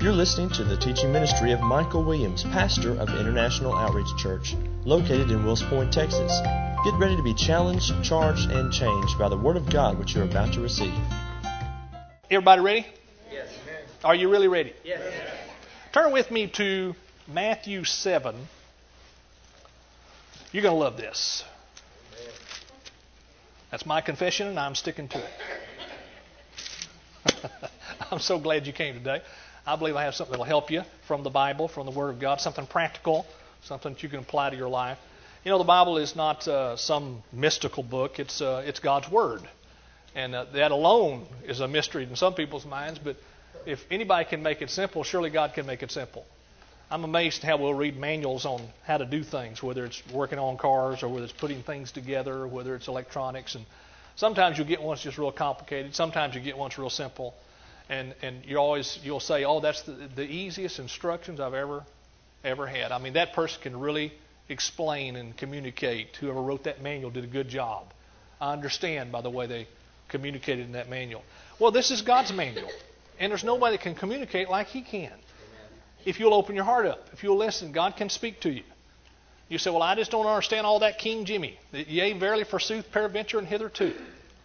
You're listening to the teaching ministry of Michael Williams, pastor of International Outreach Church, located in Wills Point, Texas. Get ready to be challenged, charged, and changed by the Word of God which you're about to receive. Everybody ready? Yes. Are you really ready? Yes. Turn with me to Matthew 7. You're going to love this. That's my confession, and I'm sticking to it. I'm so glad you came today. I believe I have something that will help you from the Bible, from the Word of God, something practical, something that you can apply to your life. You know, the Bible is not some mystical book. It's God's Word. And that alone is a mystery in some people's minds, but if anybody can make it simple, surely God can make it simple. I'm amazed how we'll read manuals on how to do things, whether it's working on cars or whether it's putting things together or whether it's electronics. And sometimes you'll get one that's just real complicated. Sometimes you get one that's real simple. And you'll say, oh, that's the easiest instructions I've ever had. I mean, that person can really explain and communicate. Whoever wrote that manual did a good job. I understand by the way they communicated in that manual. Well, this is God's manual. And there's nobody that can communicate like He can. If you'll open your heart up, if you'll listen, God can speak to you. You say, well, I just don't understand all that King Jimmy. Yea, verily, forsooth, peradventure, and hitherto.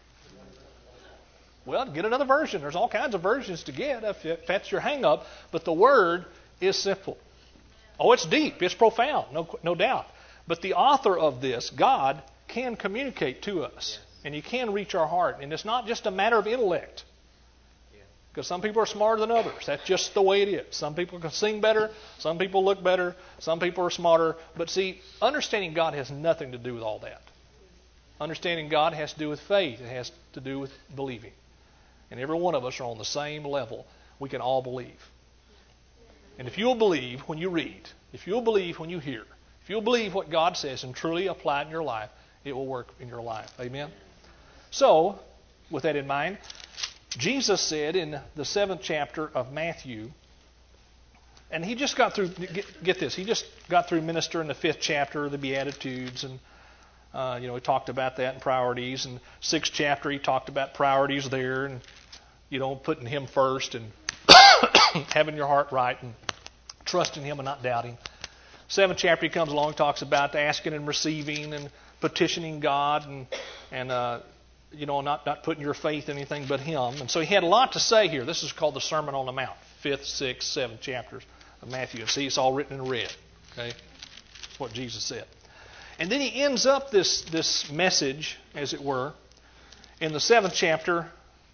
Well, get another version. There's all kinds of versions to get if that's your hang-up. But the Word is simple. Oh, it's deep. It's profound, no doubt. But the author of this, God, can communicate to us. And He can reach our heart. And it's not just a matter of intellect. Because some people are smarter than others. That's just the way it is. Some people can sing better. Some people look better. Some people are smarter. But see, understanding God has nothing to do with all that. Understanding God has to do with faith. It has to do with believing. And every one of us are on the same level. We can all believe. And if you'll believe when you read, if you'll believe when you hear, if you'll believe what God says and truly apply it in your life, it will work in your life. Amen? So, with that in mind, Jesus said in the 7th chapter of Matthew, and He just got through, get this, He just got through ministering the 5th chapter of the Beatitudes, and He talked about that and priorities. And 6th chapter, He talked about priorities there, and putting Him first and having your heart right and trusting Him and not doubting. 7th chapter, He comes along and talks about asking and receiving and petitioning God and not putting your faith in anything but Him. And so He had a lot to say here. This is called the Sermon on the Mount, 5th, 6th, 7th chapters of Matthew. And see, it's all written in red. Okay, that's what Jesus said. And then He ends up this message, as it were, in the 7th chapter,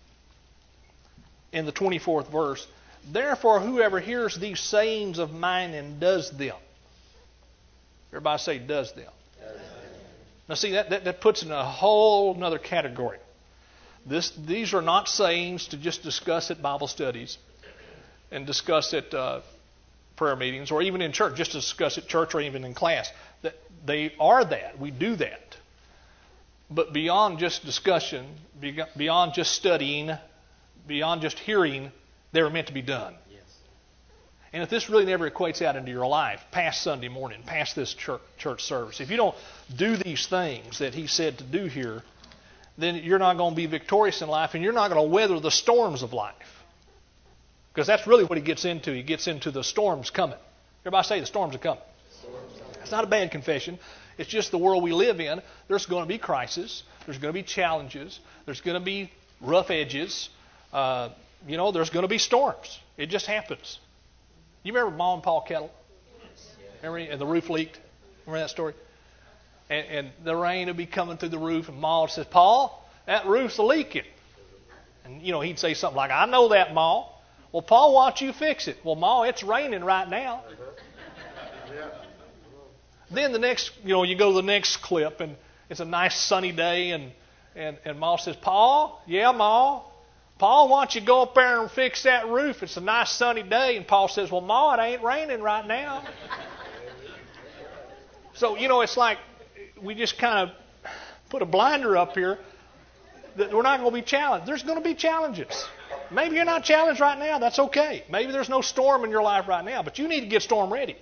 in the 24th verse. Therefore, whoever hears these sayings of mine and does them. Everybody say, does them. Now see, that puts in a whole other category. These are not sayings to just discuss at Bible studies and discuss at prayer meetings or even in church, just to discuss at church or even in class. They are that. We do that. But beyond just discussion, beyond just studying, beyond just hearing, they were meant to be done. Yes. And if this really never equates out into your life, past Sunday morning, past this church service, if you don't do these things that He said to do here, then you're not going to be victorious in life and you're not going to weather the storms of life. Because that's really what He gets into. He gets into the storms coming. Everybody say the storms are coming. It's not a bad confession. It's just the world we live in. There's going to be crisis. There's going to be challenges. There's going to be rough edges. There's going to be storms. It just happens. You remember Ma and Paul Kettle? Remember, and the roof leaked? Remember that story? And the rain would be coming through the roof, and Ma says, Paul, that roof's leaking. And, he'd say something like, I know that, Ma. Well, Paul, why don't you fix it? Well, Ma, it's raining right now. Then the next, you go to the next clip, and it's a nice sunny day, and Ma says, Paul, yeah, Ma. Paul, why don't you go up there and fix that roof? It's a nice sunny day. And Paul says, well, Ma, it ain't raining right now. So, it's like we just kind of put a blinder up here that we're not going to be challenged. There's going to be challenges. Maybe you're not challenged right now. That's okay. Maybe there's no storm in your life right now, but you need to get storm ready.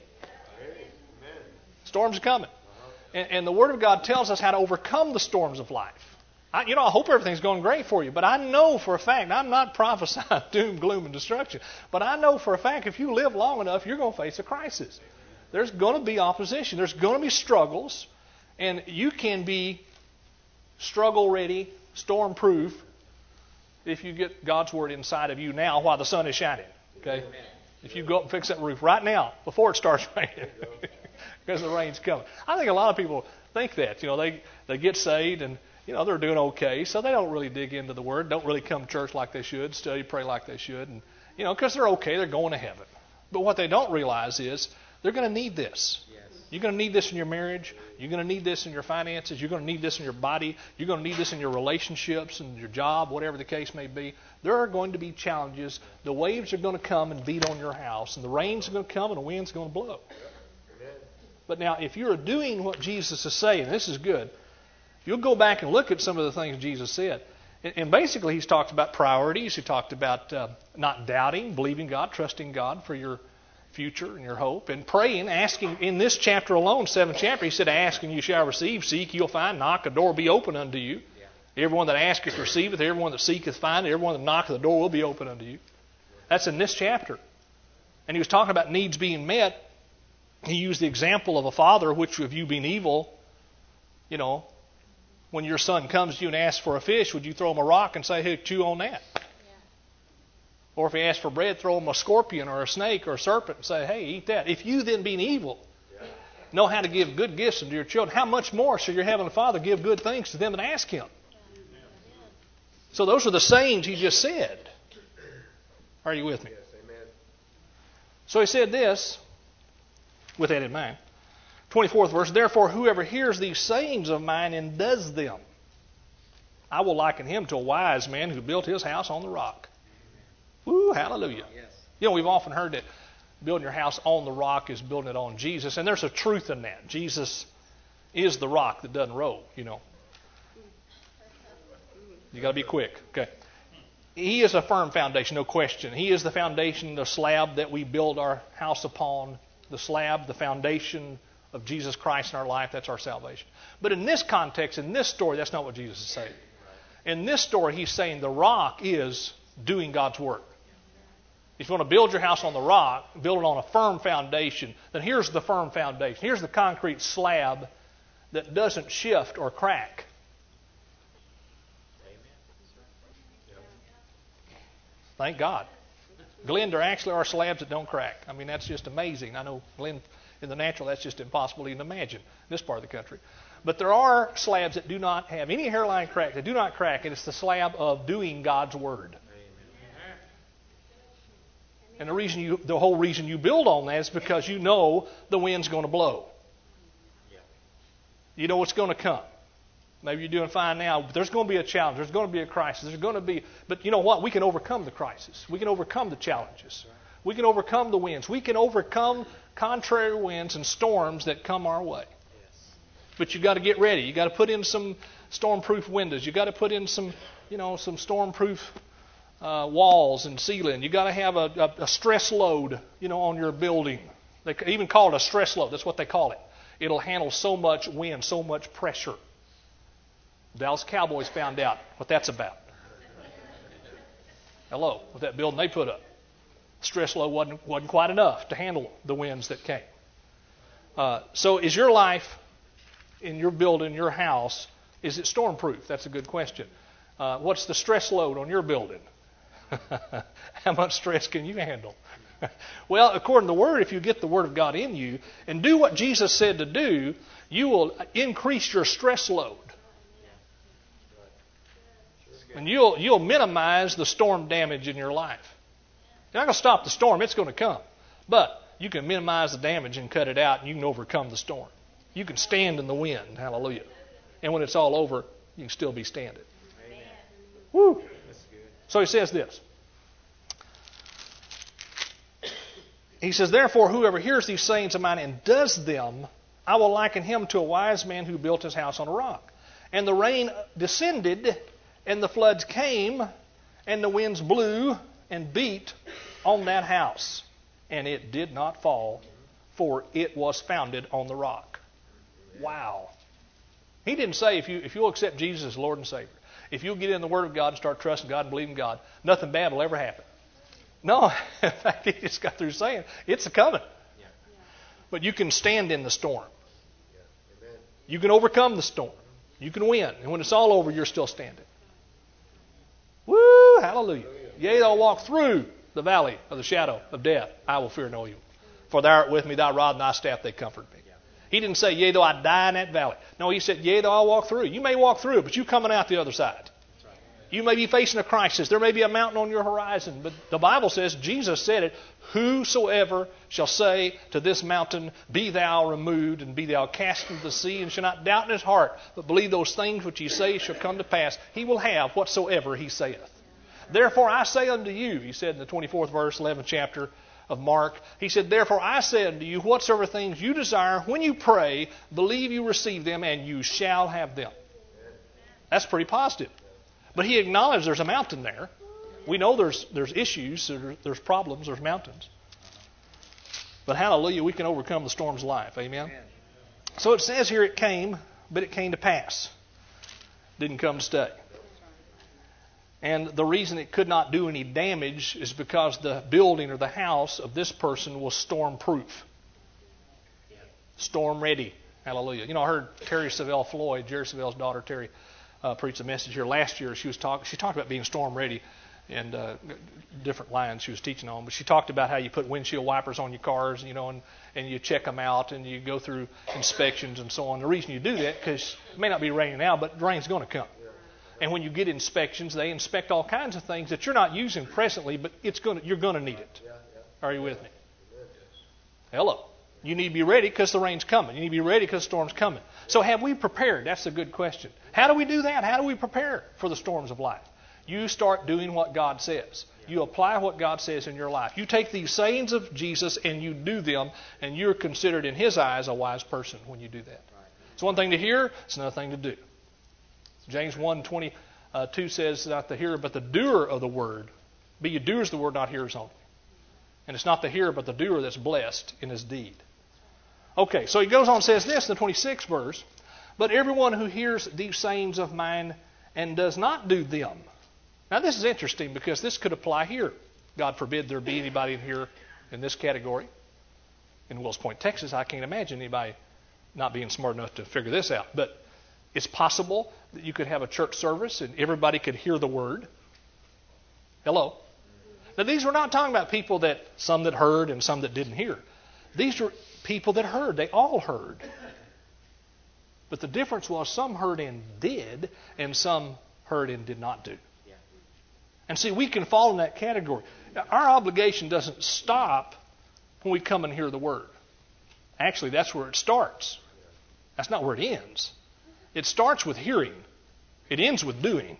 Storms are coming. And the Word of God tells us how to overcome the storms of life. I hope everything's going great for you, but I know for a fact, I'm not prophesying doom, gloom, and destruction, but I know for a fact if you live long enough, you're going to face a crisis. There's going to be opposition. There's going to be struggles, and you can be struggle-ready, storm-proof, if you get God's Word inside of you now while the sun is shining. Okay? If you go up and fix that roof right now, before it starts raining, because the rain's coming. I think a lot of people think that. They get saved and they're doing okay, so they don't really dig into the Word, don't really come to church like they should, study, pray like they should, and because they're okay, they're going to heaven. But what they don't realize is they're going to need this. Yes. You're going to need this in your marriage. You're going to need this in your finances. You're going to need this in your body. You're going to need this in your relationships and your job, whatever the case may be. There are going to be challenges. The waves are going to come and beat on your house, and the rain's going to come and the wind's going to blow. Amen. But now, if you're doing what Jesus is saying, this is good. You'll go back and look at some of the things Jesus said. And basically, he's talked about priorities. He talked about not doubting, believing God, trusting God for your future and your hope, and praying, asking. In this chapter alone, 7th chapter, he said, ask and you shall receive, seek, you'll find, knock, a door will be open unto you. Yeah. Everyone that asketh receiveth, everyone that seeketh findeth, everyone that knocketh, the door will be open unto you. That's in this chapter. And he was talking about needs being met. He used the example of a father, which of you being evil, when your son comes to you and asks for a fish, would you throw him a rock and say, hey, chew on that? Yeah. Or if he asks for bread, throw him a scorpion or a snake or a serpent and say, hey, eat that. If you then being evil know how to give good gifts unto your children, how much more shall your heavenly Father give good things to them that ask him? So those are the sayings he just said. Are you with me? Yes, amen. So he said this, with that in mind. 24th verse, therefore whoever hears these sayings of mine and does them, I will liken him to a wise man who built his house on the rock. Woo, hallelujah. Yes. We've often heard that building your house on the rock is building it on Jesus, and there's a truth in that. Jesus is the rock that doesn't roll, You got to be quick. Okay. He is a firm foundation, no question. He is the foundation, the slab that we build our house upon, the slab, the foundation of Jesus Christ in our life. That's our salvation. But in this context, in this story, that's not what Jesus is saying. In this story, he's saying the rock is doing God's work. If you want to build your house on the rock, build it on a firm foundation, then here's the firm foundation. Here's the concrete slab that doesn't shift or crack. Thank God. Glenn, there actually are slabs that don't crack. I mean, that's just amazing. I know, Glenn, in the natural, that's just impossible to even imagine in this part of the country. But there are slabs that do not have any hairline crack. They do not crack, and it's the slab of doing God's Word. And the whole reason you build on that is because you know the wind's going to blow. You know what's going to come. Maybe you're doing fine now, but there's going to be a challenge. There's going to be a crisis. But you know what? We can overcome the crisis. We can overcome the challenges. We can overcome the winds. We can overcome contrary winds and storms that come our way. But you've got to get ready. You've got to put in some storm-proof windows. You've got to put in some storm-proof walls and ceiling. You've got to have a stress load, on your building. They even call it a stress load. That's what they call it. It'll handle so much wind, so much pressure. Dallas Cowboys found out what that's about. Hello, with that building they put up. Stress load wasn't quite enough to handle the winds that came. So is your life in your building, your house, is it storm-proof? That's a good question. What's the stress load on your building? How much stress can you handle? Well, according to the Word, if you get the Word of God in you and do what Jesus said to do, you will increase your stress load. And you'll minimize the storm damage in your life. You're not going to stop the storm. It's going to come. But you can minimize the damage and cut it out, and you can overcome the storm. You can stand in the wind. Hallelujah. And when it's all over, you can still be standing. Amen. Woo. So he says this. He says, therefore, whoever hears these sayings of mine and does them, I will liken him to a wise man who built his house on a rock. And the rain descended, and the floods came, and the winds blew and beat on that house. And it did not fall, for it was founded on the rock. Wow. He didn't say if you'll accept Jesus as Lord and Savior, If you'll get in the Word of God and start trusting God and believing God, nothing bad will ever happen. No, in fact, he just got through saying, it's a-coming. But you can stand in the storm. You can overcome the storm. You can win. And when it's all over, you're still standing. Woo! Hallelujah. Yea, though I walk through the valley of the shadow of death, I will fear no evil. For thou art with me, thy rod and thy staff, they comfort me. He didn't say, yea, though I die in that valley. No, he said, yea, though I walk through. You may walk through, but you're coming out the other side. You may be facing a crisis. There may be a mountain on your horizon. But the Bible says, Jesus said it, whosoever shall say to this mountain, be thou removed, and be thou cast into the sea, and shall not doubt in his heart, but believe those things which he saith shall come to pass, he will have whatsoever he saith. Therefore I say unto you, he said in the 24th verse, 11th chapter of Mark, he said, therefore I say unto you, whatsoever things you desire, when you pray, believe you receive them, and you shall have them. That's pretty positive. But he acknowledged there's a mountain there. We know there's issues, there's problems, there's mountains. But hallelujah, we can overcome the storms of life. Amen? So it says here it came, but it came to pass. Didn't come to stay. And the reason it could not do any damage is because the building or the house of this person was storm-proof. Storm-ready. Hallelujah. You know, I heard Terry Savelle Floyd, Jerry Savelle's daughter, Terry, preached a message here last year. She talked about being storm-ready and different lines she was teaching on. But she talked about how you put windshield wipers on your cars, you know, and you check them out and you go through inspections and so on. The reason you do that, because it may not be raining now, but the rain's going to come. And when you get inspections, they inspect all kinds of things that you're not using presently, but you're going to need it. Are you with me? Hello. You need to be ready because the rain's coming. You need to be ready because the storm's coming. So have we prepared? That's a good question. How do we do that? How do we prepare for the storms of life? You start doing what God says. You apply what God says in your life. You take these sayings of Jesus and you do them, and you're considered in His eyes a wise person when you do that. It's one thing to hear, it's another thing to do. James 1:22 says, not the hearer but the doer of the word. Be ye doers of the word, not hearers only. And it's not the hearer but the doer that's blessed in his deed. Okay, so he goes on and says this in the 26th verse. But everyone who hears these sayings of mine and does not do them. Now this is interesting because this could apply here. God forbid there be anybody in here in this category. In Wills Point, Texas, I can't imagine anybody not being smart enough to figure this out. But it's possible that you could have a church service and everybody could hear the word. Hello. Now these were not talking about people that some that heard and some that didn't hear. These were people that heard. They all heard. But the difference was some heard and did, and some heard and did not do. And see, we can fall in that category. Now, our obligation doesn't stop when we come and hear the word. Actually, that's where it starts. That's not where it ends. It starts with hearing. It ends with doing.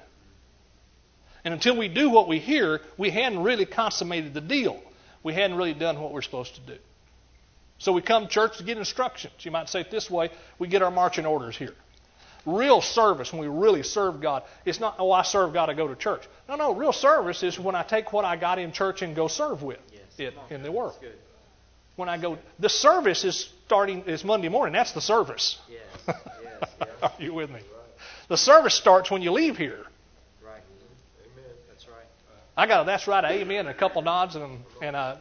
And until we do what we hear, we hadn't really consummated the deal. We hadn't really done what we're supposed to do. So we come to church to get instructions. You might say it this way, we get our marching orders here. Real service, when we really serve God, it's not, oh, I serve God, I go to church. No, real service is when I take what I got in church and go serve with it in the world. When I go, the service is Monday morning. That's the service. Yes. Are you with me? The service starts when you leave here. Right. Amen. That's right. I got a that's right, amen, and a couple nods and a,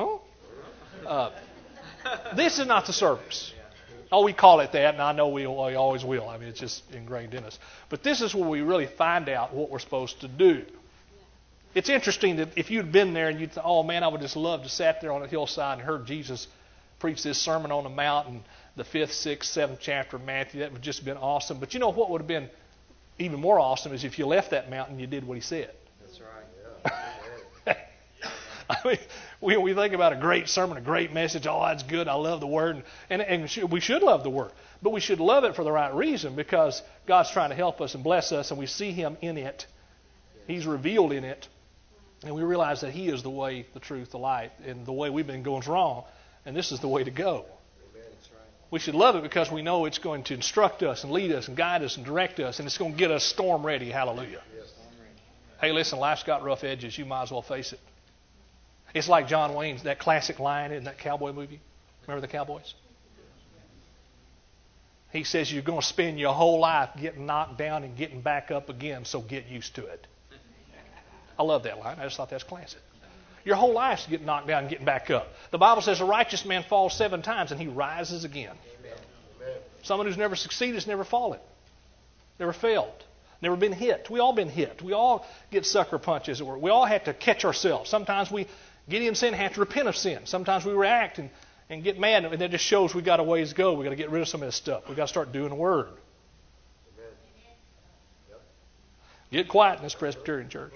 huh? This is not the service. Oh, we call it that, and I know we always will. I mean, it's just ingrained in us. But this is where we really find out what we're supposed to do. It's interesting that if you'd been there and you'd think, oh man, I would just love to sat there on a hillside and heard Jesus preach this Sermon on the Mount in the 5th, 6th, 7th chapter of Matthew. That would just have been awesome. But you know what would have been even more awesome is if you left that mountain and you did what he said. That's right. Yeah. I mean, we think about a great sermon, a great message. Oh, that's good. I love the Word. And we should love the Word. But we should love it for the right reason because God's trying to help us and bless us, and we see Him in it. He's revealed in it. And we realize that He is the way, the truth, the light. And the way we've been going is wrong. And this is the way to go. That's right. We should love it because we know it's going to instruct us and lead us and guide us and direct us. And it's going to get us storm ready. Hallelujah. Yes. Hey, listen, life's got rough edges. You might as well face it. It's like John Wayne's, that classic line in that cowboy movie. Remember the Cowboys? He says you're going to spend your whole life getting knocked down and getting back up again, so get used to it. I love that line. I just thought that's classic. Your whole life's getting knocked down and getting back up. The Bible says a righteous man falls 7 times and he rises again. Someone who's never succeeded has never fallen, never failed, never been hit. We all been hit. We all get sucker punches. We all have to catch ourselves. Sometimes we get in sin and have to repent of sin. Sometimes we react and get mad, and that just shows we got a ways to go. We got to get rid of some of this stuff. We got to start doing the Word. Amen. Yep. Get quiet in this Presbyterian church.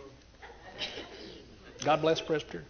God bless Presbyterian.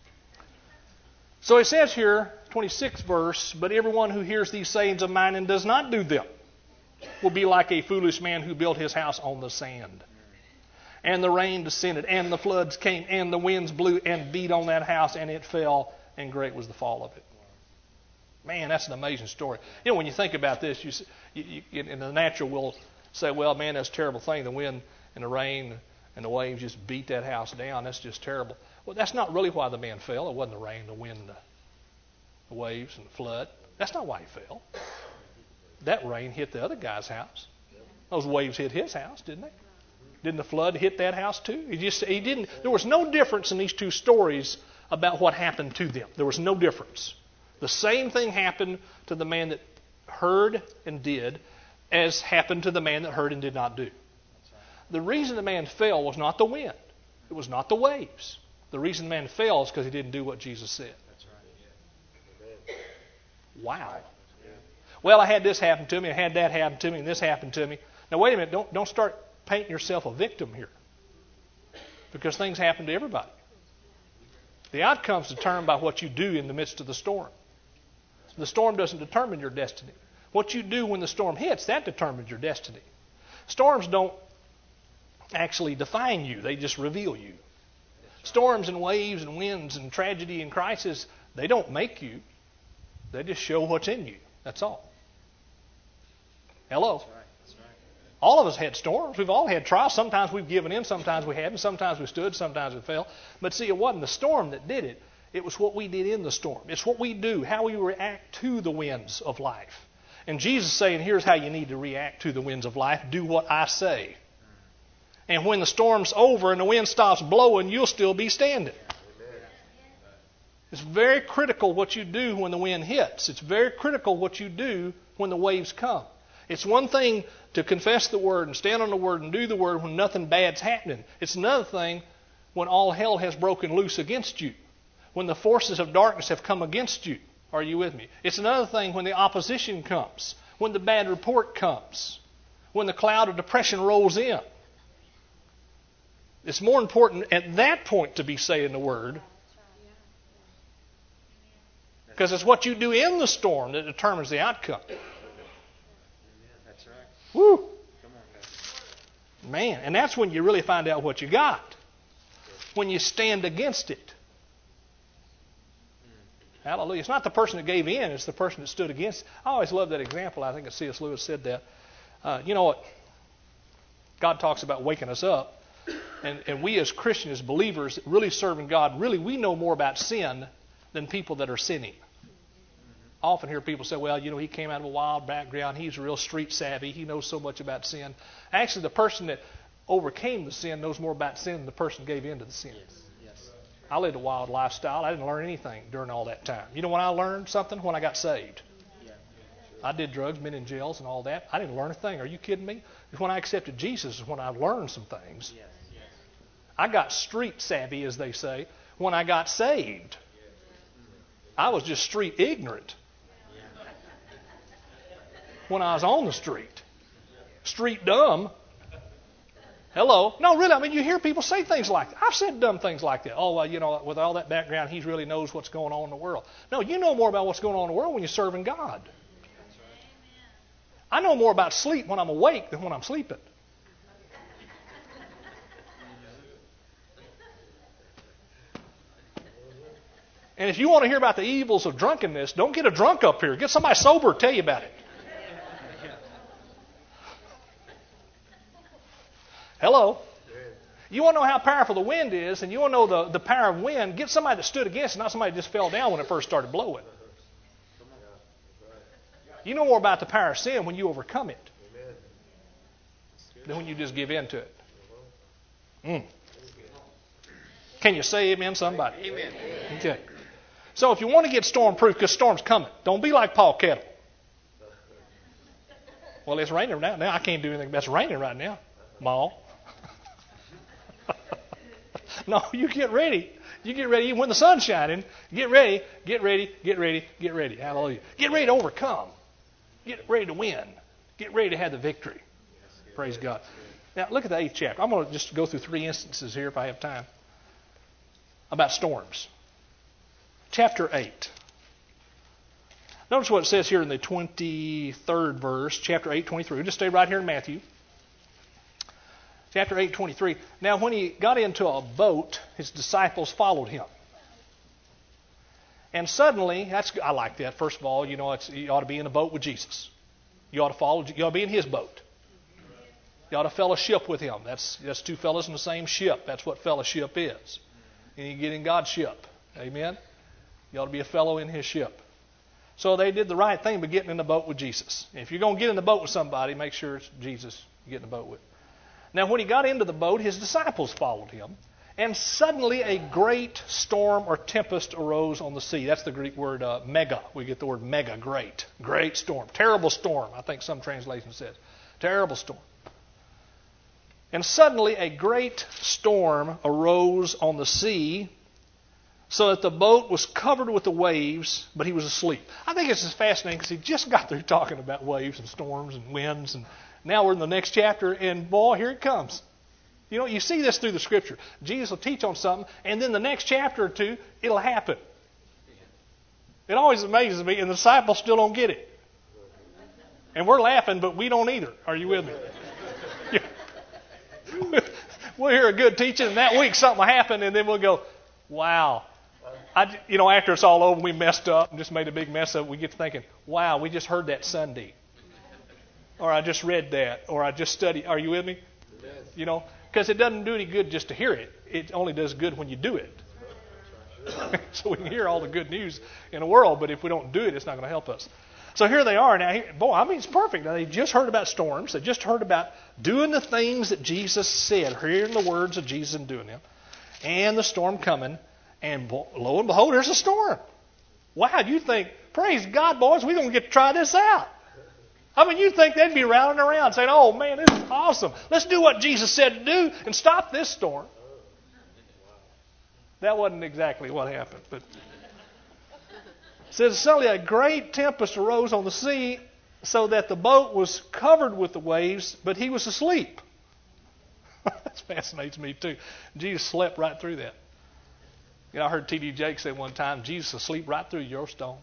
So it says here, 26th verse, but everyone who hears these sayings of mine and does not do them will be like a foolish man who built his house on the sand. And the rain descended, and the floods came, and the winds blew and beat on that house, and it fell, and great was the fall of it. Man, that's an amazing story. You know, when you think about this, you in the natural we'll say, well, man, that's a terrible thing. The wind and the rain and the waves just beat that house down. That's just terrible. Well, that's not really why the man fell. It wasn't the rain, the wind, the waves, and the flood. That's not why he fell. That rain hit the other guy's house. Those waves hit his house, didn't they? Didn't the flood hit that house too? He didn't. There was no difference in these two stories about what happened to them. There was no difference. The same thing happened to the man that heard and did as happened to the man that heard and did not do. The reason the man fell was not the wind. It was not the waves. The reason the man fell is because he didn't do what Jesus said. That's right. Wow. Well, I had this happen to me, I had that happen to me, and this happened to me. Now, wait a minute. Don't start painting yourself a victim here. Because things happen to everybody. The outcome's determined by what you do in the midst of the storm. The storm doesn't determine your destiny. What you do when the storm hits, that determines your destiny. Storms don't actually define you. They just reveal you. Storms and waves and winds and tragedy and crisis, they don't make you. They just show what's in you. That's all. Hello? That's right. All of us had storms. We've all had trials. Sometimes we've given in. Sometimes we haven't. Sometimes we stood. Sometimes we fell. But see, it wasn't the storm that did it. It was what we did in the storm. It's what we do, how we react to the winds of life. And Jesus is saying, here's how you need to react to the winds of life. Do what I say. And when the storm's over and the wind stops blowing, you'll still be standing. It's very critical what you do when the wind hits. It's very critical what you do when the waves come. It's one thing to confess the Word and stand on the Word and do the Word when nothing bad's happening. It's another thing when all hell has broken loose against you. When the forces of darkness have come against you. Are you with me? It's another thing when the opposition comes. When the bad report comes. When the cloud of depression rolls in. It's more important at that point to be saying the Word. Because it's what you do in the storm that determines the outcome. That's right. Woo! Come on, Pastor. Man, and that's when you really find out what you got. When you stand against it. Hallelujah. It's not the person that gave in, it's the person that stood against it. I always love that example. I think C.S. Lewis said that. You know what? God talks about waking us up. And we as Christians, as believers, really serving God, really we know more about sin than people that are sinning. I often hear people say, well, you know, he came out of a wild background. He's real street savvy. He knows so much about sin. Actually, the person that overcame the sin knows more about sin than the person who gave in to the sin. Yes. I lived a wild lifestyle. I didn't learn anything during all that time. You know when I learned something? When I got saved. Yeah. I did drugs, been in jails and all that. I didn't learn a thing. Are you kidding me? It's when I accepted Jesus is when I learned some things. Yes. Yes. I got street savvy, as they say, when I got saved. I was just street ignorant when I was on the street. Street dumb. Hello. No, really, I mean, you hear people say things like that. I've said dumb things like that. Oh, well, you know, with all that background, he really knows what's going on in the world. No, you know more about what's going on in the world when you're serving God. I know more about sleep when I'm awake than when I'm sleeping. And if you want to hear about the evils of drunkenness, don't get a drunk up here. Get somebody sober to tell you about it. Hello. You want to know how powerful the wind is, and you want to know the power of wind, get somebody that stood against it, not somebody that just fell down when it first started blowing. You know more about the power of sin when you overcome it Amen. than when you just give in to it. Can you say amen, somebody? Amen. Okay. So if you want to get storm-proof, because storm's coming, don't be like Paul Kettle. Well, it's raining now. Now I can't do anything. That's raining right now, Ma. No, you get ready. You get ready. When the sun's shining, get ready, get ready, get ready, get ready. Hallelujah. Get ready to overcome. Get ready to win. Get ready to have the victory. Praise God. Now, look at the 8th chapter. I'm going to just go through 3 instances here if I have time about storms. Chapter 8. Notice what it says here in the 23rd verse, chapter 8:23. We'll just stay right here in Matthew. Chapter 8:23. Now, when he got into a boat, his disciples followed him. And suddenly, I like that. First of all, you ought to be in a boat with Jesus. You ought to be in his boat. You ought to fellowship with him. That's 2 fellows in the same ship. That's what fellowship is. And you get in God's ship. Amen? You ought to be a fellow in his ship. So they did the right thing by getting in the boat with Jesus. If you're going to get in the boat with somebody, make sure it's Jesus you get in the boat with. Now, when he got into the boat, his disciples followed him. And suddenly a great storm or tempest arose on the sea. That's the Greek word mega. We get the word mega, great. Great storm. Terrible storm, I think some translation says. Terrible storm. And suddenly a great storm arose on the sea, so that the boat was covered with the waves, but he was asleep. I think it's just fascinating because he just got through talking about waves and storms and winds, and now we're in the next chapter, and boy, here it comes. You see this through the Scripture. Jesus will teach on something, and then the next chapter or two, it'll happen. It always amazes me, and the disciples still don't get it. And we're laughing, but we don't either. Are you with me? We'll hear a good teaching, and that week something will happen, and then we'll go, wow. After it's all over, we messed up and just made a big mess of it. We get to thinking, wow, we just heard that Sunday. Or I just read that. Or I just studied. Are you with me? Yes. Because it doesn't do any good just to hear it. It only does good when you do it. So we can hear all the good news in the world, but if we don't do it, it's not going to help us. So here they are now. It's perfect. Now, they just heard about storms. They just heard about doing the things that Jesus said, hearing the words of Jesus and doing them. And the storm coming. And lo and behold, there's a storm. Wow, you think, praise God, boys, we're going to get to try this out. You'd think they'd be rounding around saying, oh, man, this is awesome. Let's do what Jesus said to do and stop this storm. That wasn't exactly what happened. But it says, suddenly a great tempest arose on the sea, so that the boat was covered with the waves, but he was asleep. That fascinates me, too. Jesus slept right through that. I heard T.D. Jakes say one time, Jesus will sleep right through your storm.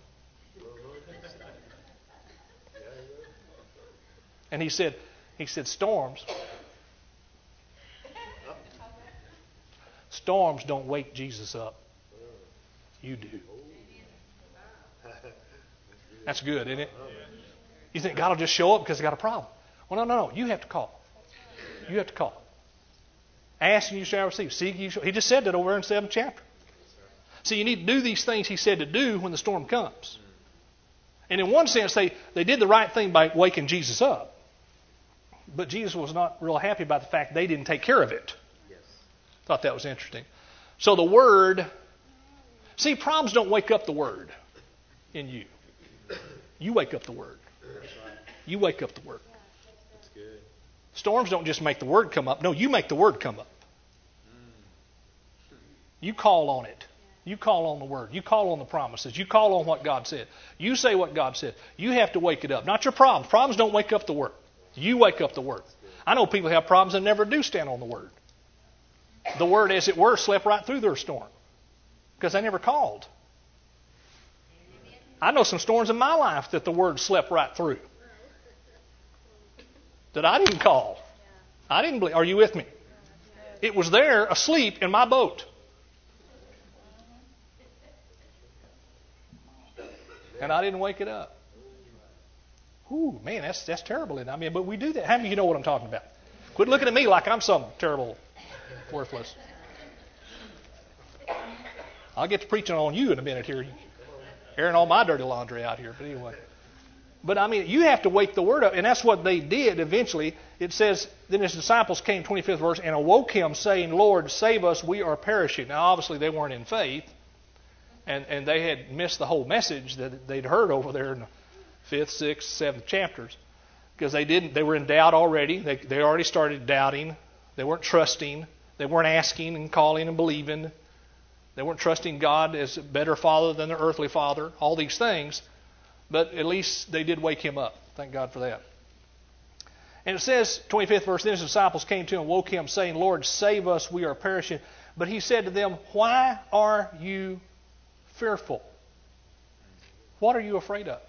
And he said, storms don't wake Jesus up. You do. That's good, isn't it? You think God will just show up because he got a problem. Well, no. You have to call. You have to call. Ask and you shall receive. Seek you shall. He just said that over in the 7th chapter. See, you need to do these things he said to do when the storm comes. And in one sense, they did the right thing by waking Jesus up. But Jesus was not real happy about the fact they didn't take care of it. Yes. Thought that was interesting. So the Word... See, problems don't wake up the Word in you. You wake up the Word. You wake up the Word. That's good. Storms don't just make the Word come up. No, you make the Word come up. You call on it. You call on the Word. You call on the promises. You call on what God said. You say what God said. You have to wake it up. Not your problems. Problems don't wake up the Word. You wake up the Word. I know people have problems and never do stand on the Word. The Word, as it were, slept right through their storm because they never called. I know some storms in my life that the Word slept right through. That I didn't call. I didn't believe. Are you with me? It was there asleep in my boat. And I didn't wake it up. Ooh, man, that's terrible. Isn't it? But we do that. How many of you know what I'm talking about? Quit looking at me like I'm some terrible, worthless. I'll get to preaching on you in a minute here. Airing all my dirty laundry out here. But anyway. But I mean, you have to wake the word up. And that's what they did eventually. It says, then his disciples came, 25th verse, and awoke him, saying, Lord, save us, we are perishing. Now, obviously, they weren't in faith. And they had missed the whole message that they'd heard over there in the 5th, 6th, 7th chapters. Because they were in doubt already. They already started doubting. They weren't trusting. They weren't asking and calling and believing. They weren't trusting God as a better father than their earthly father. All these things. But at least they did wake him up. Thank God for that. And it says, 25th verse, then his disciples came to him and woke him, saying, Lord, save us, we are perishing. But he said to them, why are you fearful? What are you afraid of?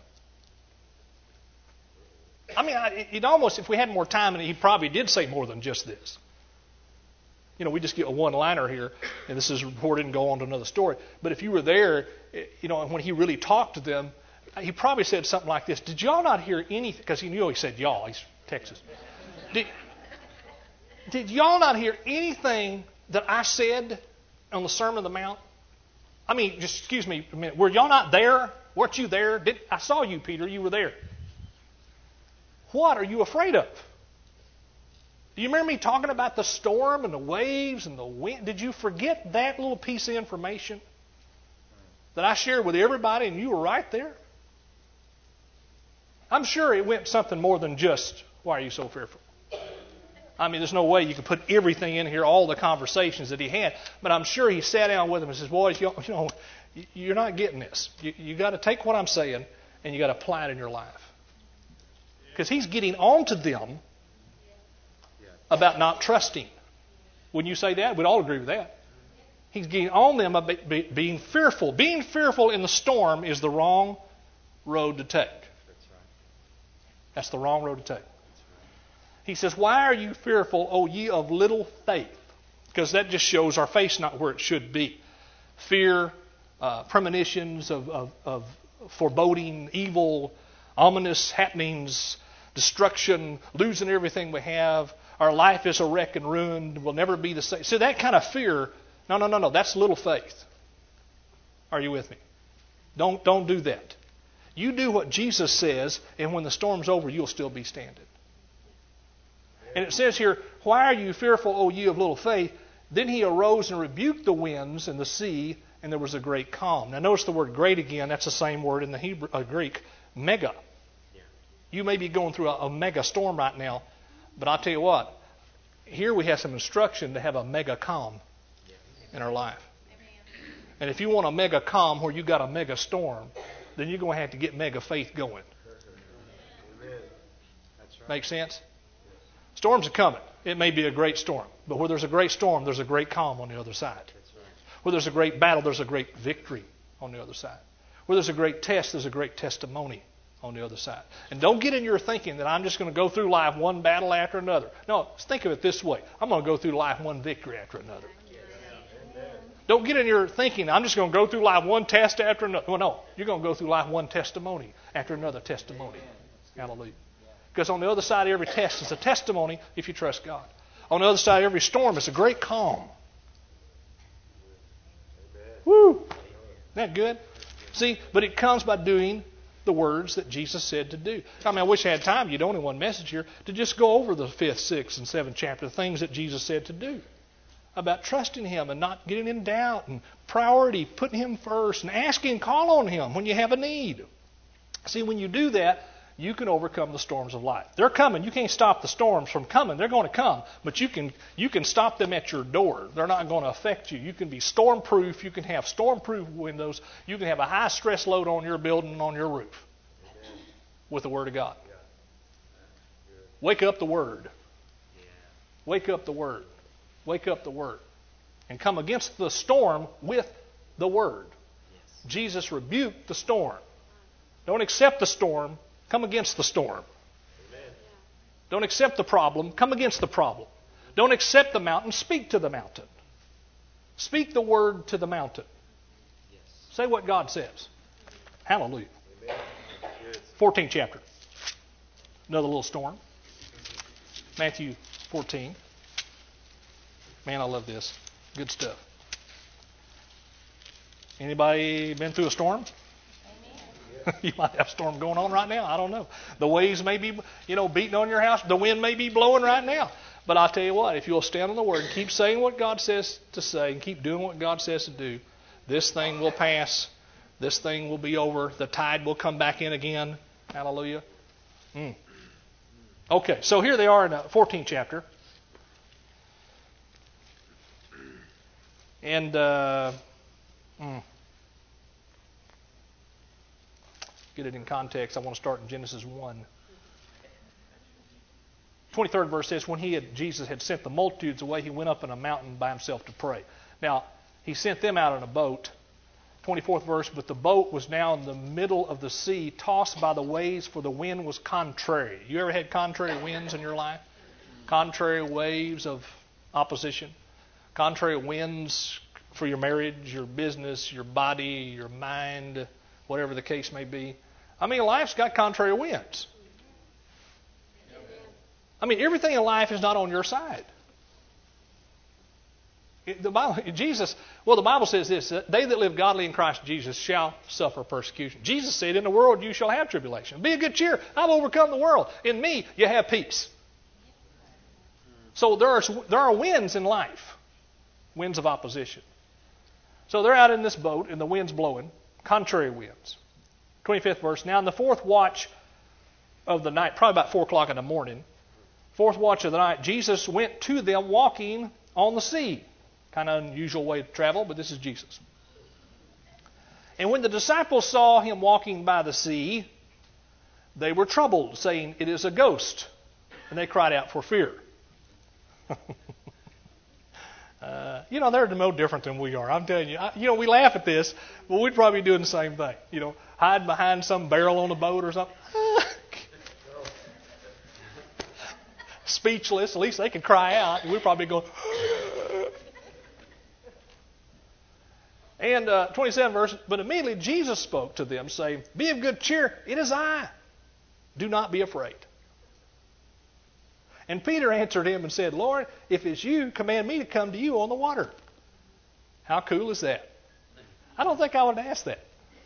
I mean, it almost, if we had more time, and he probably did say more than just this. You know, we just get a one-liner here, and this is reported and go on to another story. But if you were there, you know, and when he really talked to them, he probably said something like this. Did y'all not hear anything? Because he knew he said y'all. He's Texas. Did y'all not hear anything that I said on the Sermon on the Mount? I mean, just excuse me a minute. Were y'all not there? Weren't you there? I saw you, Peter. You were there. What are you afraid of? Do you remember me talking about the storm and the waves and the wind? Did you forget that little piece of information that I shared with everybody and you were right there? I'm sure it went something more than just, why are you so fearful? I mean, there's no way you could put everything in here, all the conversations that he had. But I'm sure he sat down with them and says, boys, you know, you're not getting this. You got to take what I'm saying and you got to apply it in your life. Because he's getting on to them about not trusting. Wouldn't you say that? We'd all agree with that. He's getting on them about being fearful. Being fearful in the storm is the wrong road to take. That's the wrong road to take. He says, why are you fearful, O ye of little faith? Because that just shows our faith's not where it should be. Fear, premonitions of foreboding, evil, ominous happenings, destruction, losing everything we have. Our life is a wreck and ruined. We'll never be the same. So that kind of fear, no. That's little faith. Are you with me? Don't do that. You do what Jesus says, and when the storm's over, you'll still be standing. And it says here, why are you fearful, O ye of little faith? Then he arose and rebuked the winds and the sea, and there was a great calm. Now notice the word great again. That's the same word in the Hebrew, Greek, mega. You may be going through a mega storm right now, but I'll tell you what, here we have some instruction to have a mega calm in our life. And if you want a mega calm where you got a mega storm, then you're going to have to get mega faith going. Make sense? Storms are coming. It may be a great storm, but where there's a great storm, there's a great calm on the other side. Where there's a great battle, there's a great victory on the other side. Where there's a great test, there's a great testimony on the other side. And don't get in your thinking that I'm just going to go through life one battle after another. No, think of it this way. I'm going to go through life one victory after another. Don't get in your thinking, I'm just going to go through life one test after another. Well, no, you're going to go through life one testimony after another testimony. Hallelujah. Because on the other side of every test is a testimony if you trust God. On the other side of every storm is a great calm. Woo! Isn't that good? See, but it comes by doing the words that Jesus said to do. I mean, I wish I had time, you'd only one message here, to just go over the 5th, 6th, and 7th chapter, the things that Jesus said to do. About trusting Him and not getting in doubt and priority, putting Him first and asking, call on Him when you have a need. See, when you do that, you can overcome the storms of life. They're coming. You can't stop the storms from coming. They're going to come. But you can stop them at your door. They're not going to affect you. You can be storm-proof. You can have storm-proof windows. You can have a high-stress load on your building and on your roof with the Word of God. Wake up the Word. Wake up the Word. Wake up the Word. And come against the storm with the Word. Jesus rebuked the storm. Don't accept the storm. Come against the storm. Don't accept the problem. Come against the problem. Don't accept the mountain. Speak to the mountain. Speak the word to the mountain. Say what God says. Hallelujah. 14th chapter. Another little storm. Matthew 14. Man, I love this. Good stuff. Anybody been through a storm? You might have a storm going on right now. I don't know. The waves may be, beating on your house. The wind may be blowing right now. But I'll tell you what, if you'll stand on the Word and keep saying what God says to say and keep doing what God says to do, this thing will pass. This thing will be over. The tide will come back in again. Hallelujah. Okay, so here they are in the 14th chapter. And get it in context. I want to start in Genesis 1. 23rd verse says, when Jesus had sent the multitudes away, he went up in a mountain by himself to pray. Now, he sent them out in a boat. 24th verse, but the boat was now in the middle of the sea, tossed by the waves, for the wind was contrary. You ever had contrary winds in your life? Contrary waves of opposition. Contrary winds for your marriage, your business, your body, your mind, whatever the case may be. I mean, life's got contrary winds. I mean, everything in life is not on your side. The Bible says this, they that live godly in Christ Jesus shall suffer persecution. Jesus said, in the world you shall have tribulation. Be of good cheer. I've overcome the world. In me you have peace. So there are winds in life, winds of opposition. So they're out in this boat and the wind's blowing, contrary winds. 25th verse, now in the fourth watch of the night, probably about 4 o'clock in the morning, fourth watch of the night, Jesus went to them walking on the sea. Kind of unusual way to travel, but this is Jesus. And when the disciples saw him walking by the sea, they were troubled, saying, it is a ghost. And they cried out for fear. They're no different than we are. I'm telling you. We laugh at this, but we'd probably be doing the same thing. Hide behind some barrel on the boat or something. Speechless. At least they could cry out. We'd probably go. And 27 verse, but immediately Jesus spoke to them, saying, be of good cheer, it is I. Do not be afraid. And Peter answered him and said, Lord, if it's you, command me to come to you on the water. How cool is that? I don't think I would ask that.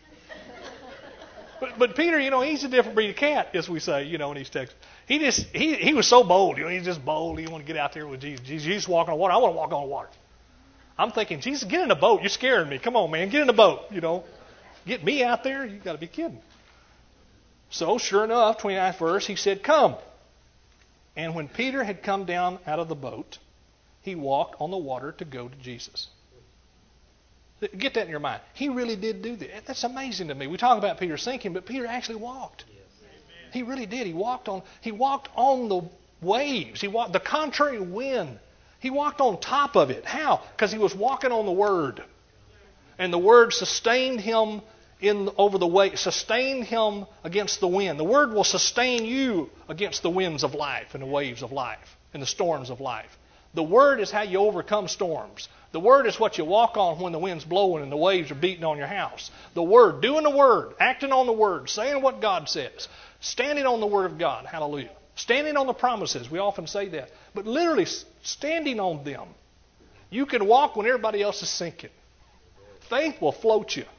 But Peter, he's a different breed of cat, as we say, in East Texas. He was so bold. He's just bold. He wanted to get out there with Jesus. Jesus walking on water. I want to walk on water. I'm thinking, Jesus, get in the boat. You're scaring me. Come on, man. Get in the boat. Get me out there. You got to be kidding. So, sure enough, 29th verse, he said, come. And when Peter had come down out of the boat, he walked on the water to go to Jesus. Get that in your mind. He really did do that. That's amazing to me. We talk about Peter sinking, but Peter actually walked. He really did. He walked on the waves. He walked the contrary wind. He walked on top of it. How? Because he was walking on the Word. And the Word sustained him over the way, sustained him against the wind. The Word will sustain you against the winds of life and the waves of life and the storms of life. The Word is how you overcome storms. The Word is what you walk on when the wind's blowing and the waves are beating on your house. The Word, doing the Word, acting on the Word, saying what God says, standing on the Word of God. Hallelujah. Standing on the promises. We often say that. But literally standing on them. You can walk when everybody else is sinking. Faith will float you.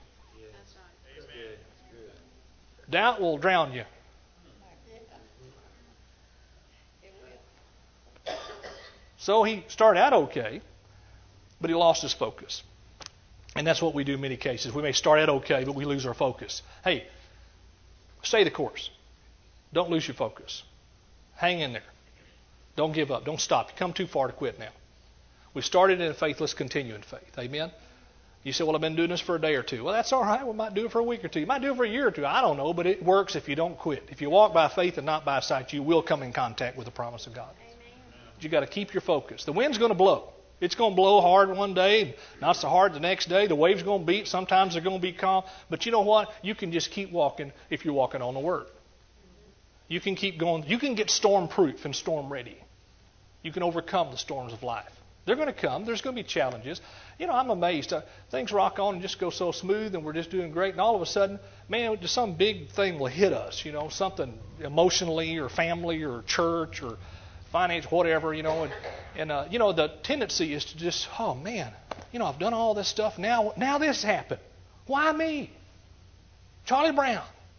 Doubt will drown you. So he started out okay, but he lost his focus. And that's what we do in many cases. We may start out okay, but we lose our focus. Hey, stay the course. Don't lose your focus. Hang in there. Don't give up. Don't stop. You come too far to quit now. We started in faith. Let's continue in faith. Amen? You say, well, I've been doing this for a day or two. Well, that's all right. We might do it for a week or two. You might do it for a year or two. I don't know, but it works if you don't quit. If you walk by faith and not by sight, you will come in contact with the promise of God. But you got to keep your focus. The wind's going to blow. It's going to blow hard one day, not so hard the next day. The waves are going to beat. Sometimes they're going to be calm. But you know what? You can just keep walking if you're walking on the Word. You can keep going. You can get storm-proof and storm-ready. You can overcome the storms of life. They're going to come. There's going to be challenges. I'm amazed. Things rock on and just go so smooth, and we're just doing great. And all of a sudden, man, just some big thing will hit us. Something emotionally or family or church or finance, whatever. And the tendency is to just, oh man, I've done all this stuff. Now this happened. Why me? Charlie Brown.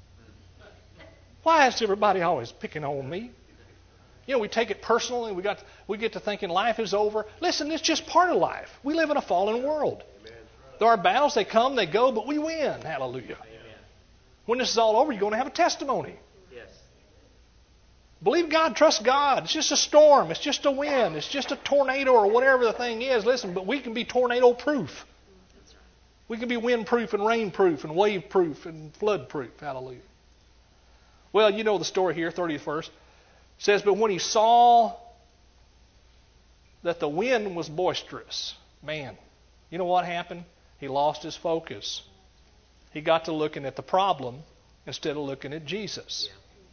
Why is everybody always picking on me? You know, we take it personally. We get to thinking life is over. Listen, it's just part of life. We live in a fallen world. There are battles, they come, they go, but we win. Hallelujah. When this is all over, you're going to have a testimony. Yes. Believe God, trust God. It's just a storm. It's just a wind. It's just a tornado or whatever the thing is. Listen, but we can be tornado-proof. We can be wind-proof and rain-proof and wave-proof and flood-proof. Hallelujah. Well, you know the story here, 30th verse. It says, but when he saw that the wind was boisterous, man, you know what happened? He lost his focus. He got to looking at the problem instead of looking at Jesus.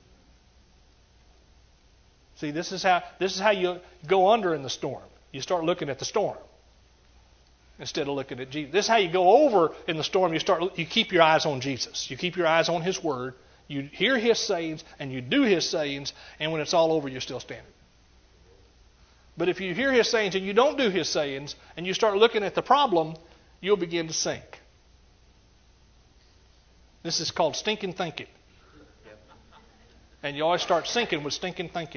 See, this is how you go under in the storm. You start looking at the storm instead of looking at Jesus. This is how you go over in the storm. You keep your eyes on Jesus. You keep your eyes on His Word. You hear His sayings and you do His sayings, and when it's all over, you're still standing. But if you hear His sayings and you don't do His sayings, and you start looking at the problem, you'll begin to sink. This is called stinking thinking. And you always start sinking with stinking thinking.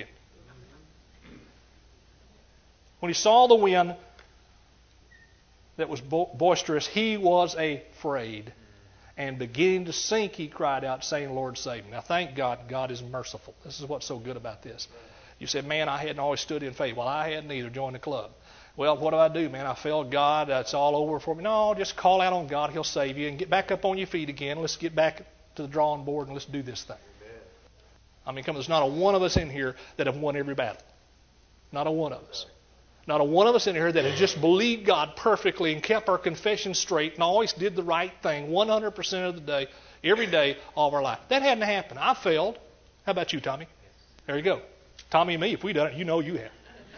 When he saw the wind that was boisterous, he was afraid. And beginning to sink, he cried out, saying, Lord, save me. Now, thank God, God is merciful. This is what's so good about this. You said, man, I hadn't always stood in faith. Well, I hadn't either. Joined the club. Well, what do, man? I failed God. It's all over for me. No, just call out on God. He'll save you. And get back up on your feet again. Let's get back to the drawing board and let's do this thing. I mean, there's not a one of us in here that have won every battle. Not a one of us. Not a one of us in here that has just believed God perfectly and kept our confession straight and always did the right thing 100% of the day, every day, all of our life. That hadn't happened. I failed. How about you, Tommy? There you go. Tommy and me, if we done it, you know you have.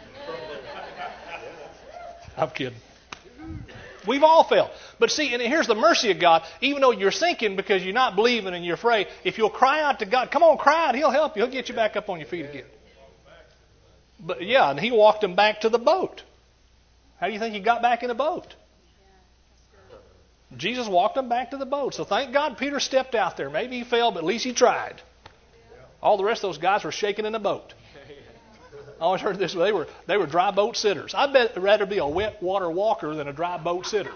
I'm kidding. We've all failed. But see, and here's the mercy of God. Even though you're sinking because you're not believing and you're afraid, if you'll cry out to God, come on, cry out. He'll help you. He'll get you back up on your feet again. But yeah, and he walked them back to the boat. How do you think he got back in the boat? Jesus walked them back to the boat. So thank God Peter stepped out there. Maybe he failed, but at least he tried. All the rest of those guys were shaking in the boat. I always heard this. They were dry boat sitters. I'd bet I'd rather be a wet water walker than a dry boat sitter.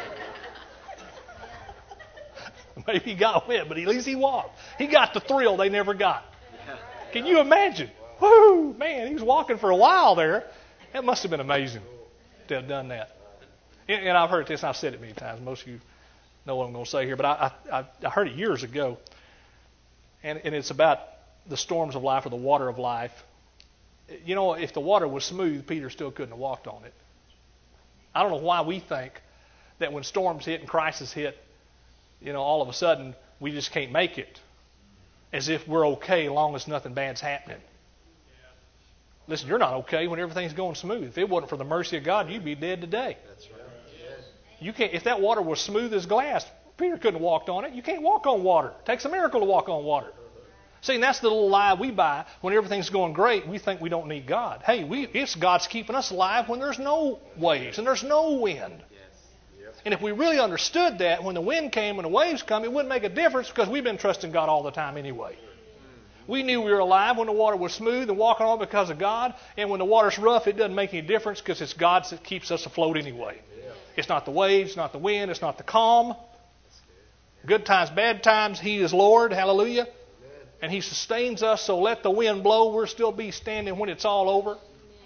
Maybe he got wet, but at least he walked. He got the thrill they never got. Can you imagine? Whoo, man, he was walking for a while there. It must have been amazing to have done that. And I've heard this, and I've said it many times. Most of you know what I'm going to say here, but I heard it years ago. And it's about the storms of life or the water of life. You know, if the water was smooth, Peter still couldn't have walked on it. I don't know why we think that when storms hit and crisis hit, you know, all of a sudden we just can't make it. As if we're okay as long as nothing bad's happening. Listen, you're not okay when everything's going smooth. If it wasn't for the mercy of God, you'd be dead today. That's right. You can't. If that water was smooth as glass, Peter couldn't have walked on it. You can't walk on water. It takes a miracle to walk on water. See, and that's the little lie we buy when everything's going great. We think we don't need God. Hey, it's God's keeping us alive when there's no waves and there's no wind. And if we really understood that, when the wind came and the waves come, it wouldn't make a difference because we've been trusting God all the time anyway. We knew we were alive when the water was smooth and walking on because of God. And when the water's rough, it doesn't make any difference because it's God that keeps us afloat anyway. It's not the waves, it's not the wind, it's not the calm. Good times, bad times, He is Lord. Hallelujah. And He sustains us, so let the wind blow. We'll still be standing when it's all over.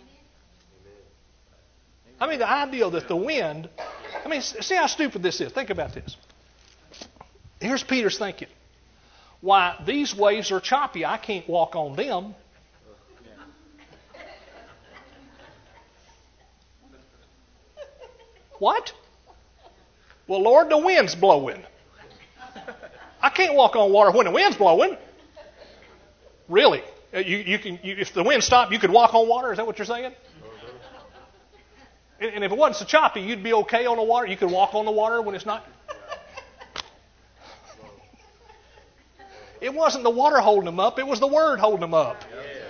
I mean, the idea that the wind... I mean, see how stupid this is. Think about this. Here's Peter's thinking. Why, these waves are choppy. I can't walk on them. What? Well, Lord, the wind's blowing. I can't walk on water when the wind's blowing. Really? If the wind stopped, you could walk on water? Is that what you're saying? And if it wasn't so choppy, you'd be okay on the water? You could walk on the water when it's not? It wasn't the water holding them up. It was the Word holding them up.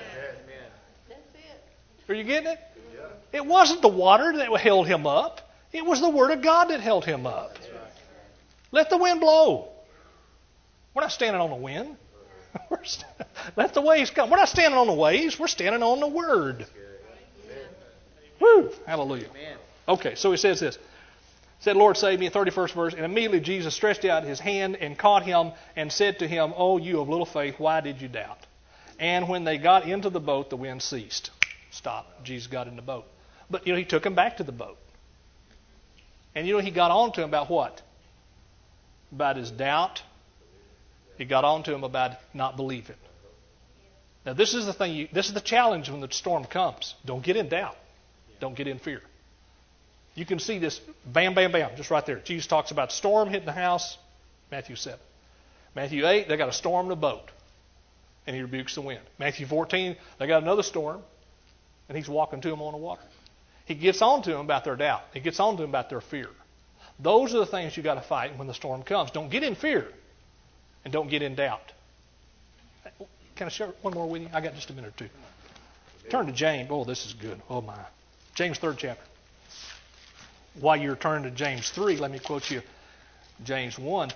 Are you getting it? It wasn't the water that held him up. It was the Word of God that held him up. Let the wind blow. We're not standing on the wind. Let the waves come. We're not standing on the waves. We're standing on the Word. Woo! Hallelujah. Okay, so he says this. He said, Lord, save me, 31st verse. And immediately Jesus stretched out his hand and caught him and said to him, Oh, you of little faith, why did you doubt? And when they got into the boat, the wind ceased. Stopped. Jesus got in the boat. But, he took him back to the boat. And, he got on to him about what? About his doubt. He got on to him about not believing. Now, this is the thing. This is the challenge when the storm comes. Don't get in doubt. Don't get in fear. You can see this, bam, bam, bam, just right there. Jesus talks about storm hitting the house, Matthew 7. Matthew 8, they got a storm in the boat, and he rebukes the wind. Matthew 14, they got another storm, and he's walking to them on the water. He gets on to them about their doubt. He gets on to them about their fear. Those are the things you got to fight when the storm comes. Don't get in fear, and don't get in doubt. Can I share one more with you? I got just a minute or two. Turn to James. Oh, this is good. Oh, my. James 3rd chapter. While you're turning to James 3, let me quote you James 1.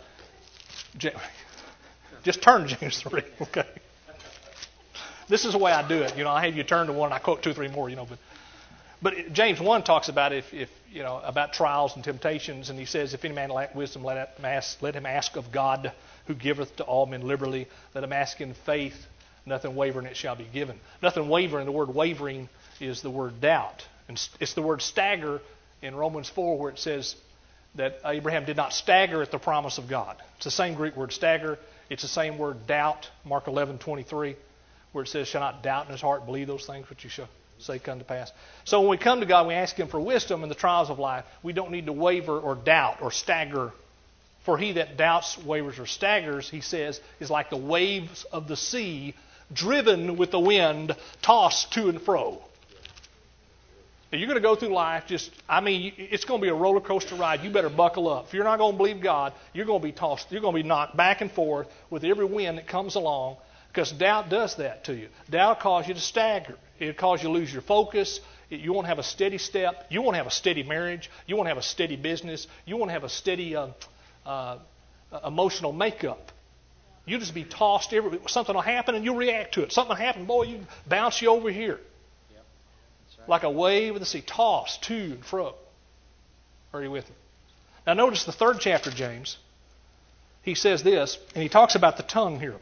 Just turn to James 3, okay? This is the way I do it. I have you turn to one and I quote 2 or 3 more, But James 1 talks about if about trials and temptations, and he says, if any man lack wisdom, let him ask of God, who giveth to all men liberally. Let him ask in faith, nothing wavering, it shall be given. Nothing wavering, the word wavering is the word doubt. And it's the word stagger in Romans 4 where it says that Abraham did not stagger at the promise of God. It's the same Greek word stagger. It's the same word doubt, Mark 11:23, where it says, shall not doubt in his heart, believe those things which you shall say come to pass. So when we come to God, we ask Him for wisdom in the trials of life. We don't need to waver or doubt or stagger. For he that doubts, wavers, or staggers, he says, is like the waves of the sea, driven with the wind, tossed to and fro. Now, you're going to go through life it's going to be a roller coaster ride. You better buckle up. If you're not going to believe God, you're going to be tossed. You're going to be knocked back and forth with every wind that comes along, because doubt does that to you. Doubt causes you to stagger. It causes you to lose your focus. You won't have a steady step. You won't have a steady marriage. You won't have a steady business. You won't have a steady emotional makeup. You'll just be tossed. Something will happen and you'll react to it. Something will happen, boy, you bounce you over here. Like a wave of the sea, tossed to and fro. Are you with me? Now notice the 3rd chapter of James. He says this, and he talks about the tongue here.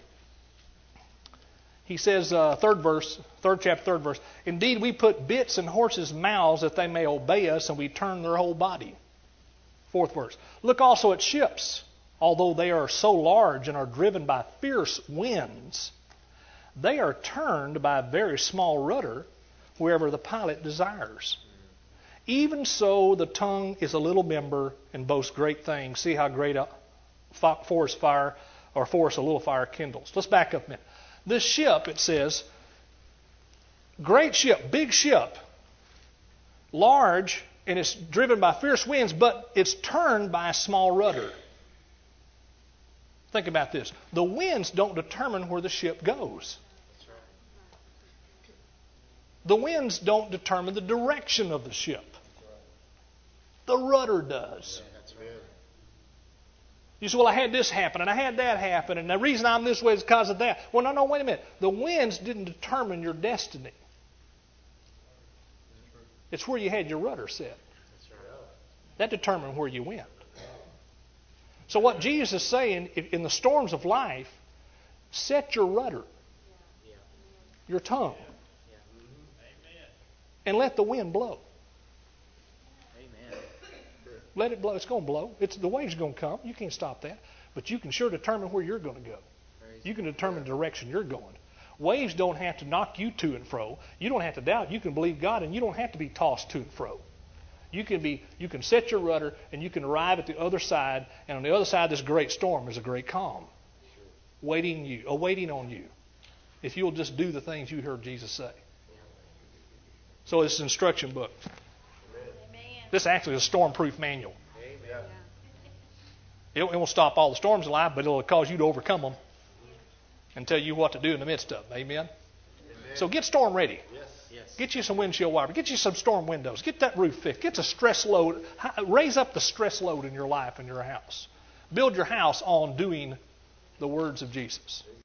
He says, 3rd chapter, 3rd verse, indeed we put bits in horses' mouths that they may obey us, and we turn their whole body. 4th verse, look also at ships, although they are so large and are driven by fierce winds, they are turned by a very small rudder, wherever the pilot desires. Even so, the tongue is a little member and boasts great things. See how great a forest a little fire kindles. Let's back up a minute. This ship, it says, great ship, big ship, large, and it's driven by fierce winds, but it's turned by a small rudder. Think about this. The winds don't determine where the ship goes. The winds don't determine the direction of the ship. The rudder does. You say, well, I had this happen and I had that happen, and the reason I'm this way is because of that. Well, no, wait a minute. The winds didn't determine your destiny. It's where you had your rudder set. That determined where you went. So what Jesus is saying, in the storms of life, set your rudder, your tongue, and let the wind blow. Let it blow. It's going to blow. The waves are going to come. You can't stop that. But you can sure determine where you're going to go. You can determine the direction you're going. Waves don't have to knock you to and fro. You don't have to doubt. You can believe God, and you don't have to be tossed to and fro. You can set your rudder, and you can arrive at the other side. And on the other side of this great storm is a great calm, awaiting on you, if you'll just do the things you heard Jesus say. So it's an instruction book. This actually is a storm-proof manual. It won't stop all the storms in life, but it'll cause you to overcome them and tell you what to do in the midst of them. Amen? So get storm ready. Get you some windshield wiper. Get you some storm windows. Get that roof fixed. Get the stress load. Raise up the stress load in your life and your house. Build your house on doing the words of Jesus.